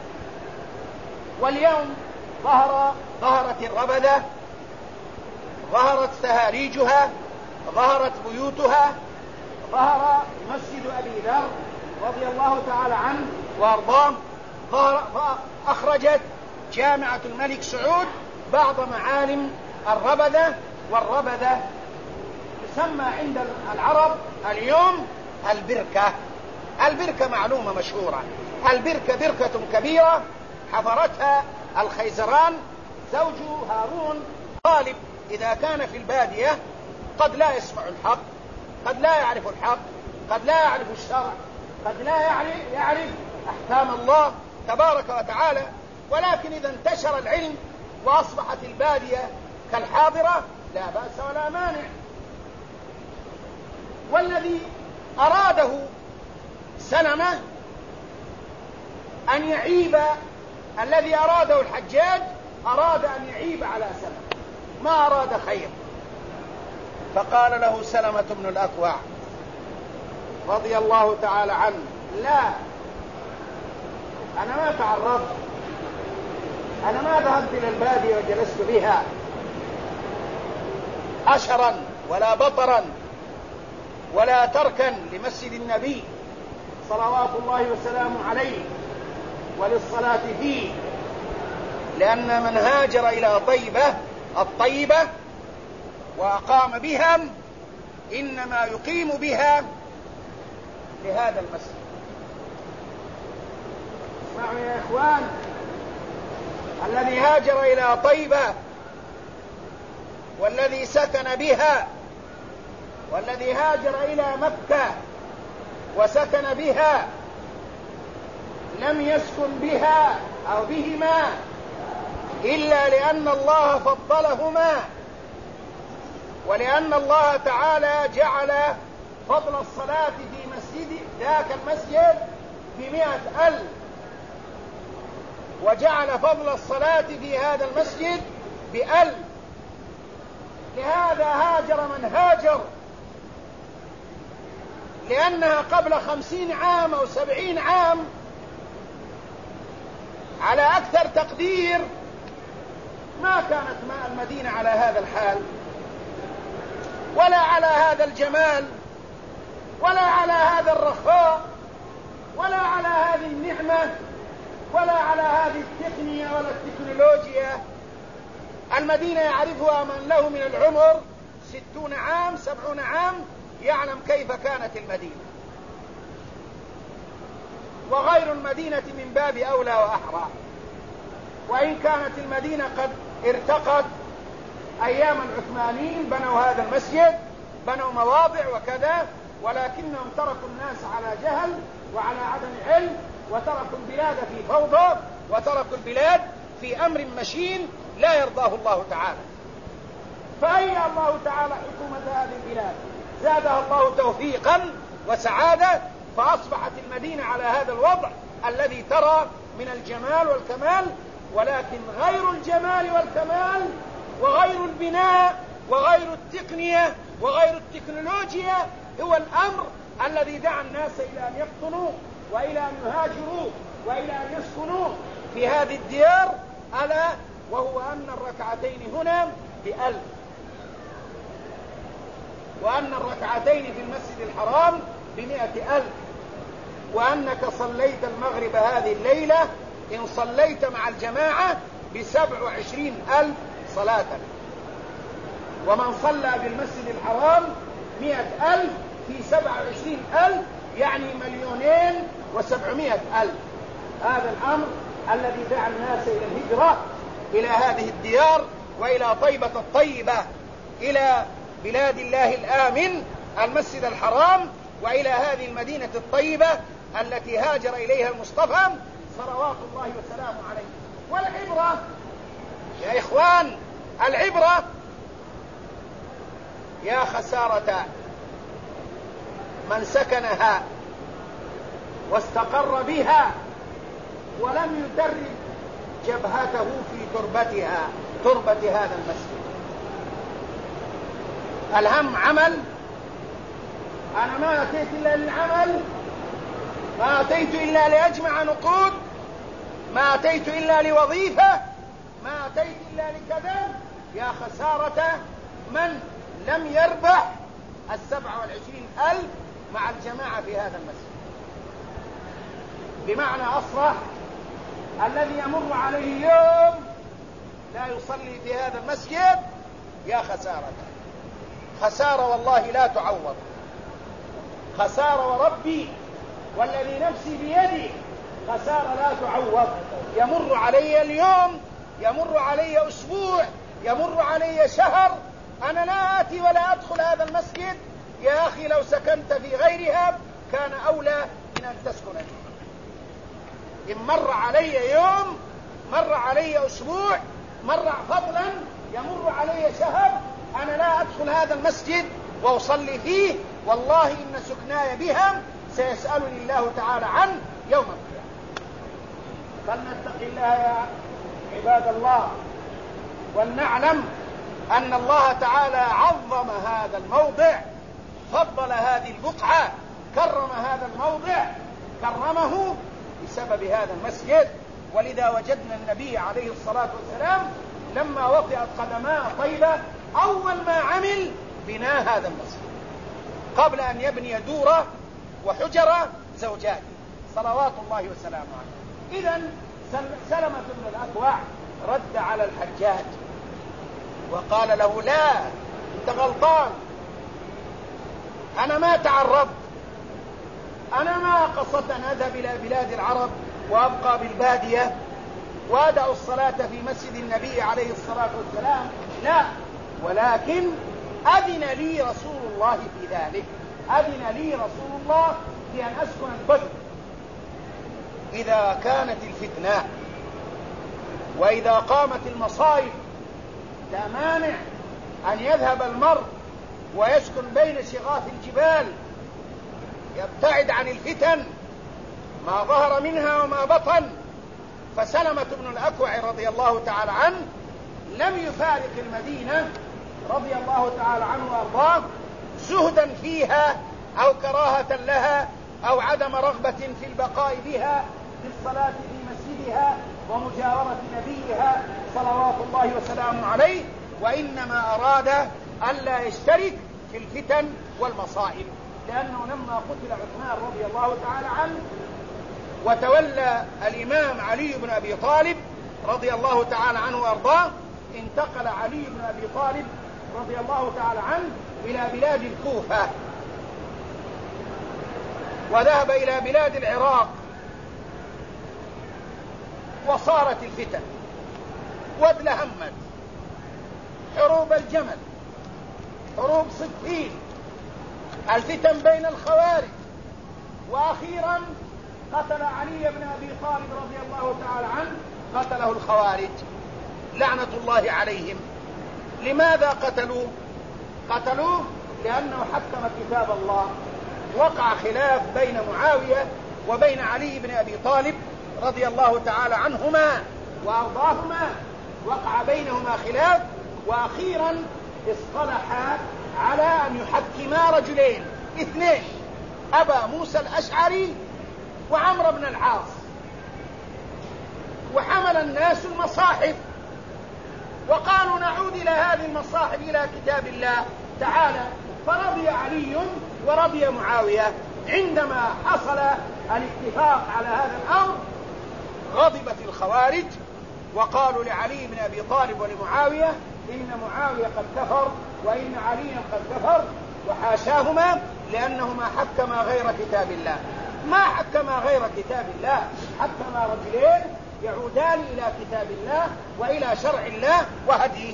واليوم ظهرت الربدة، ظهرت سهاريجها، ظهرت بيوتها، ظهر مسجد أبي ذر رضي الله تعالى عنه وأرضاه، أخرجت جامعة الملك سعود بعض معالم الربدة. والربدة يسمى عند العرب اليوم البركة. البركة معلومة مشهورة، البركة بركة كبيرة حفرتها الخيزران زوج هارون. طالب إذا كان في البادية قد لا يسمع الحق، قد لا يعرف الحق، قد لا يعرف الشرع، قد لا يعرف أحكام الله تبارك وتعالى، ولكن إذا انتشر العلم وأصبحت البادية كالحاضرة لا بأس ولا مانع. والذي أراده سلمة أن يعيب، الذي أراده الحجاج أراد أن يعيب على سلمة، ما أراد خير. فقال له سلمة بن الأكوع رضي الله تعالى عنه: لا، أنا ما تعرضت، أنا ما ذهبت إلى البادية وجلست بها أشرا ولا بطرا ولا تركا لمسجد النبي صلوات الله وسلامه عليه وللصلاة فيه، لأن من هاجر إلى طيبة الطيبة وأقام بها إنما يقيم بها لهذا المسجد. اسمعوا يا إخوان، الذي هاجر إلى طيبة والذي سكن بها والذي هاجر إلى مكة وسكن بها لم يسكن بها أو بهما إلا لأن الله فضلهما، ولأن الله تعالى جعل فضل الصلاة في مسجد ذاك المسجد ب100,000، وجعل فضل الصلاة في هذا المسجد ب1,000. لهذا هاجر من هاجر، لأنها قبل 50 عام أو 70 عام على أكثر تقدير ما كانت المدينة على هذا الحال، ولا على هذا الجمال، ولا على هذا الرخاء، ولا على هذه النعمة، ولا على هذه التقنية ولا التكنولوجيا. المدينة يعرفها من له من العمر 60 عام 70 عام يعلم كيف كانت المدينة، وغير المدينة من باب أولى وأحرى. وإن كانت المدينة قد ارتقت أيام العثمانيين، بنوا هذا المسجد، بنوا مواضع وكذا، ولكنهم تركوا الناس على جهل وعلى عدم علم، وتركوا البلاد في فوضى، وتركوا البلاد في أمر مشين لا يرضاه الله تعالى. فأيا الله تعالى حكومة هذه البلاد، زادها الله توفيقا وسعادة، فأصبحت المدينة على هذا الوضع الذي ترى من الجمال والكمال. ولكن غير الجمال والكمال وغير البناء وغير التقنية وغير التكنولوجيا هو الأمر الذي دعا الناس إلى أن يقطنوا وإلى أن يهاجروا وإلى أن يسكنوا في هذه الديار، ألا وهو أن الركعتين هنا ب1000، وأن الركعتين في المسجد الحرام ب100,000، وأنك صليت المغرب هذه الليلة إن صليت مع الجماعة ب27,000 صلاة. ومن صلى بالمسجد الحرام 100,000 في 27,000 يعني 2,700,000. هذا الأمر الذي دعا الناس إلى الهجرة إلى هذه الديار وإلى طيبة الطيبة، إلى بلاد الله الآمن المسجد الحرام، وإلى هذه المدينة الطيبة التي هاجر إليها المصطفى صلوات الله وسلامه عليه. والعبرة يا إخوان، العبرة يا خسارة من سكنها واستقر بها ولم يدرب جبهته في تربتها، تربة هذا المسجد. الهم عمل، أنا ما أتيت إلا للعمل، ما أتيت إلا لأجمع نقود، ما أتيت إلا لوظيفة، ما أتيت إلا لكذا. يا خسارة من لم يربح 27,000 مع الجماعة في هذا المسجد. بمعنى أصرح، الذي يمر عليه يوم لا يصلي في هذا المسجد يا خسارة، خسارة والله لا تعوض، خسارة وربي والذي نفسي بيدي، خسارة لا تعوض. يمر علي اليوم، يمر علي أسبوع، يمر علي شهر، أنا لا آتي ولا أدخل هذا المسجد. يا أخي لو سكنت في غيرها كان أولى من أن تسكن فيه. إن مر علي يوم، مر علي أسبوع، مر فضلا يمر علي شهر، أنا لا أدخل هذا المسجد وأصلي فيه، والله إن سكناي بها سيسألني الله تعالى عنه يوم القيامة. فلنتق الله يا عباد الله، ولنعلم أن الله تعالى عظم هذا الموضع، فضل هذه البقعة، كرم هذا الموضع، كرمه بسبب هذا المسجد. ولذا وجدنا النبي عليه الصلاة والسلام لما وطئت قدماه طيبة أول ما عمل بناء هذا المسجد قبل أن يبني دوره وحجرة زوجاته صلوات الله وسلامه عليه. إذن سلمة بن الأكوع رد على الحجاج وقال له: لا، أنت غلطان، أنا ما تعرضت، أنا ما قصدت أن أذهب إلى بلاد العرب وأبقى بالبادية وأدع الصلاة في مسجد النبي عليه الصلاة والسلام، لا، ولكن أذن لي رسول الله في ذلك، أذن لي رسول الله في أن أسكن البدو. إذا كانت الفتنة وإذا قامت المصائب لا مانع أن يذهب المرء ويسكن بين شغاف الجبال، يبتعد عن الفتن ما ظهر منها وما بطن. فسلمة بن الأكوع رضي الله تعالى عنه لم يفارق المدينة رضي الله تعالى عنه وأرضاه زهدا فيها أو كراهة لها أو عدم رغبة في البقاء بها بالصلاة في مسجدها ومجاورة نبيها صلوات الله وسلامه عليه، وإنما أراد ألا يشترك في الفتن والمصائب. لأنه لما قتل عثمان رضي الله تعالى عنه وتولى الإمام علي بن أبي طالب رضي الله تعالى عنه وأرضاه، انتقل علي بن أبي طالب رضي الله تعالى عنه إلى بلاد الكوفة، وذهب إلى بلاد العراق، وصارت الفتن وادلهمت، حروب الجمل، حروب صفين، الفتن بين الخوارج وأخيرا قتل علي بن أبي طالب رضي الله تعالى عنه، قتله الخوارج لعنة الله عليهم. لماذا قتلوه؟ قتلوه لأنه حكم كتاب الله. وقع خلاف بين معاوية وبين علي بن أبي طالب رضي الله تعالى عنهما وأرضاهما، وقع بينهما خلاف، وأخيرا اصطلحا على أن يحكما رجلين اثنين، أبا موسى الأشعري وعمرو بن العاص. وحمل الناس المصاحف وقالوا نعود إلى هذه المصاحف إلى كتاب الله تعالى، فرضي علي ورضي معاوية. عندما حصل الاتفاق على هذا الأمر غضبت الخوارج وقالوا لعلي بن أبي طالب ولمعاوية إن معاوية قد كفر وإن عليا قد كفر، وحاشاهما لأنهما حكما غير كتاب الله. ما حكما غير كتاب الله، حكما رجلين يعودان إلى كتاب الله وإلى شرع الله وهديه.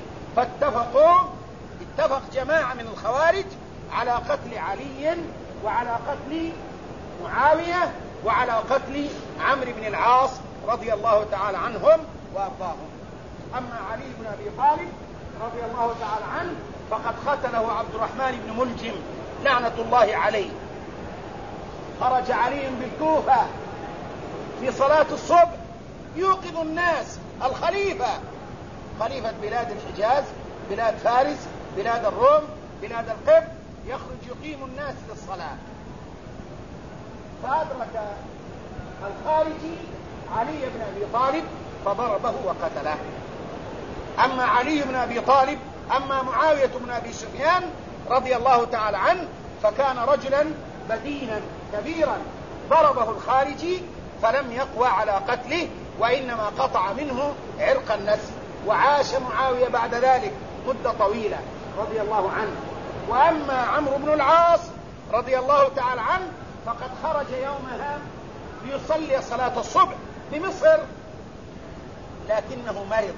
اتفق جماعة من الخوارج على قتل علي وعلى قتل معاوية وعلى قتل عمرو بن العاص رضي الله تعالى عنهم وأرضاهم. أما علي بن أبي طالب رضي الله تعالى عنه فقد قتله عبد الرحمن بن ملجم لعنة الله عليه. خرج علي بالكوفة في صلاة الصبح يوقظ الناس، الخليفة، خليفة بلاد الحجاز، بلاد فارس، بلاد الروم، بلاد القبط، يخرج يقيم الناس للصلاة. فأدرك الخارجي علي بن أبي طالب فضربه وقتله. أما علي بن أبي طالب، أما معاوية بن أبي سفيان رضي الله تعالى عنه فكان رجلا بدينا كبيرا، ضربه الخارجي فلم يقوى على قتله وإنما قطع منه عرق النسل. وعاش معاوية بعد ذلك مدة طويلة رضي الله عنه. وأما عمرو بن العاص رضي الله تعالى عنه فقد خرج يومها ليصلي صلاة الصبح بمصر لكنه مرض،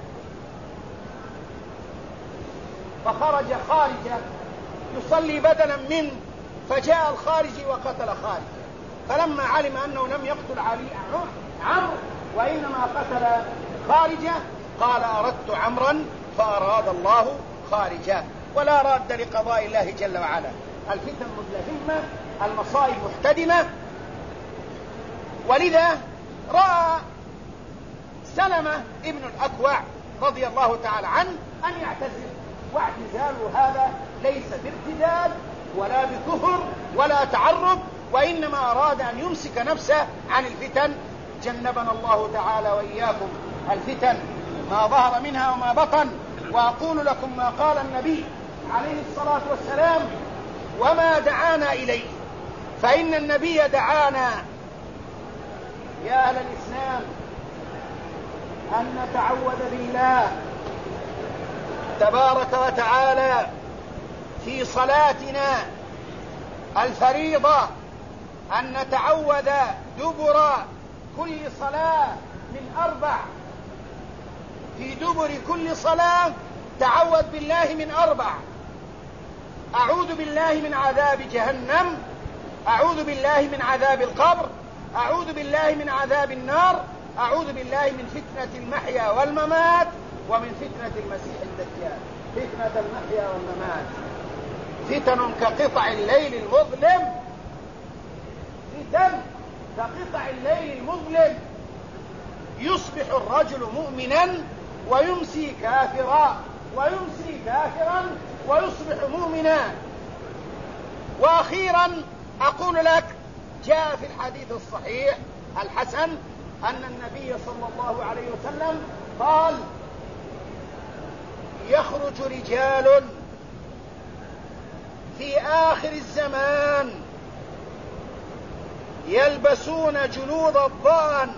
فخرج خارجا يصلي بدلا منه، فجاء الخارجي وقتل خارجا. فلما علم أنه لم يقتل عمرو وإنما قتل خارجة قال أردت عمرا فأراد الله خارجا. ولا راد لقضاء الله جل وعلا. الفتن مزدهمة، المصائب محتدمة. ولذا رأى سلمة ابن الأكوع رضي الله تعالى عنه أن يعتزل، واعتزاله هذا ليس بارتداد ولا بكفر ولا تعرض، وإنما أراد أن يمسك نفسه عن الفتن. جنبنا الله تعالى وإياكم الفتن ما ظهر منها وما بطن. وأقول لكم ما قال النبي عليه الصلاة والسلام وما دعانا إليه، فإن النبي دعانا يا أهل الإسلام أن نتعوذ بالله تبارك وتعالى في صلاتنا الفريضة، أن نتعوذ دبر كل صلاة من 4. في دبر كل صلاة تعوذ بالله من 4: أعوذ بالله من عذاب جهنم، أعوذ بالله من عذاب القبر، أعوذ بالله من عذاب النار، أعوذ بالله من فتنة المحيا والممات ومن فتنة المسيح الدجال. فتنة المحيا والممات فتن كقطع الليل المظلم، فتن كقطع الليل المظلم، يصبح الرجل مؤمنا ويمسي كافرا، ويمسي كافرا ويصبح مؤمنا. وأخيرا أقول لك جاء في الحديث الصحيح الحسن أن النبي صلى الله عليه وسلم قال يخرج رجال في آخر الزمان يلبسون جلود الضأن،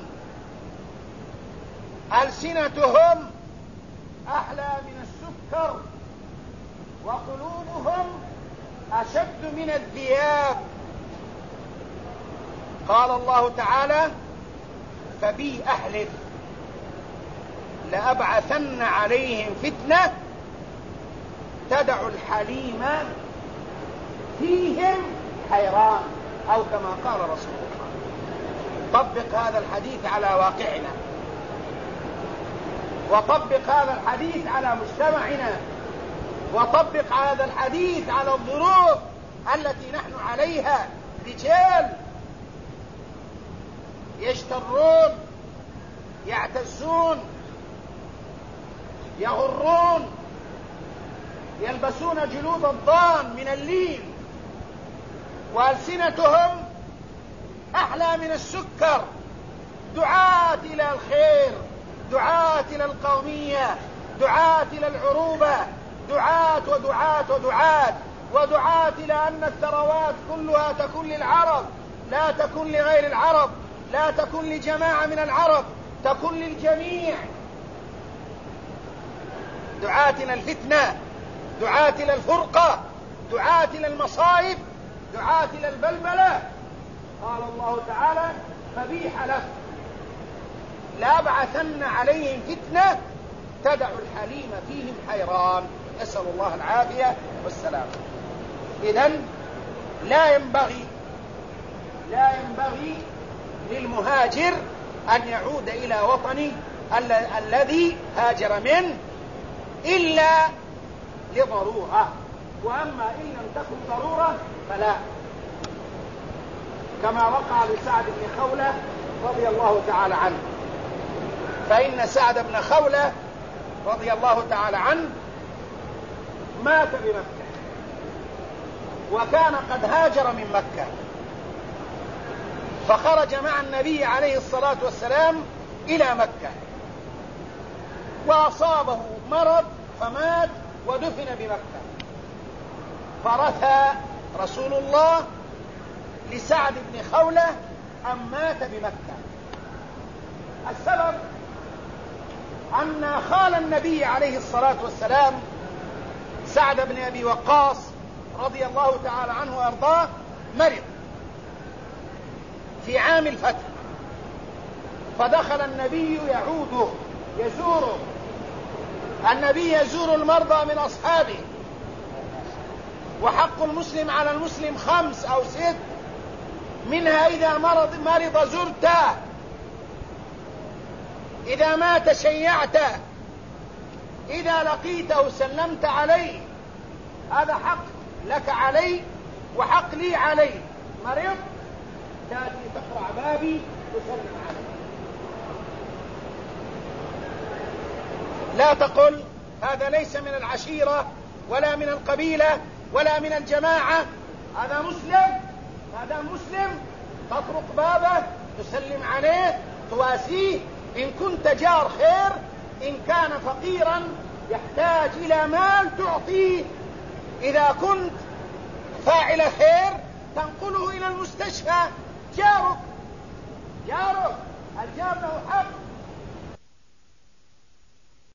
ألسنتهم أحلى من السكر وقلوبهم أشد من الذئاب. قال الله تعالى فبي أحلف لأبعثن عليهم فتنة تدع الحليم فيهم حيران. أو كما قال رسول الله. طبق هذا الحديث على واقعنا، وطبق هذا الحديث على مجتمعنا، وطبق هذا الحديث على الظروف التي نحن عليها. رجال يجترون، يعتزون، يغرون، يلبسون جلود الضان من الليل، وألسنتهم أحلى من السكر، دعاة إلى الخير، دعاة إلى القومية، دعاة إلى العروبة، دعاة ودعاة ودعاة ودعاة إلى أن الثروات كلها تكون للعرب، لا تكون لغير العرب، لا تكون لجماعة من العرب، تكون للجميع. دعاة إلى الفتنة، دعاة إلى الفرقة، دعاة إلى المصائب، دعاة إلى البلبلة. قال الله تعالى: فبيح لك لأبعثن عليهم فتنة تدع الحليم فيهم حيران. نسأل الله العافية والسلام. إذن لا ينبغي للمهاجر أن يعود إلى وطنه الذي هاجر منه إلا لضرورة، وأما إن لم تكن ضرورة فلا، كما وقع لسعد بن خولة رضي الله تعالى عنه. فإن سعد بن خولة رضي الله تعالى عنه مات بمكة، وكان قد هاجر من مكة، فخرج مع النبي عليه الصلاة والسلام إلى مكة، وأصابه مرض فمات ودفن بمكة. فرثى رسول الله لسعد بن خولة أن مات بمكة. السبب أن خال النبي عليه الصلاة والسلام سعد بن أبي وقاص رضي الله تعالى عنه وأرضاه مرض في عام الفتح، فدخل النبي يعوده يزوره. النبي يزور المرضى من أصحابه، وحق المسلم على المسلم 5 أو 6، منها إذا مرض زرته، إذا مات شيعته، إذا لقيته سلمت عليه. هذا حق لك عليه وحق لي عليه. مرض تأتي تقرع بابي تسلم عليه، لا تقل هذا ليس من العشيرة ولا من القبيلة ولا من الجماعة، هذا مسلم، تطرق بابه تسلم عليه تواسيه. إن كنت جار خير، إن كان فقيرا يحتاج إلى مال تعطيه، إذا كنت فاعل خير تنقله إلى المستشفى. جارك الجار له حق،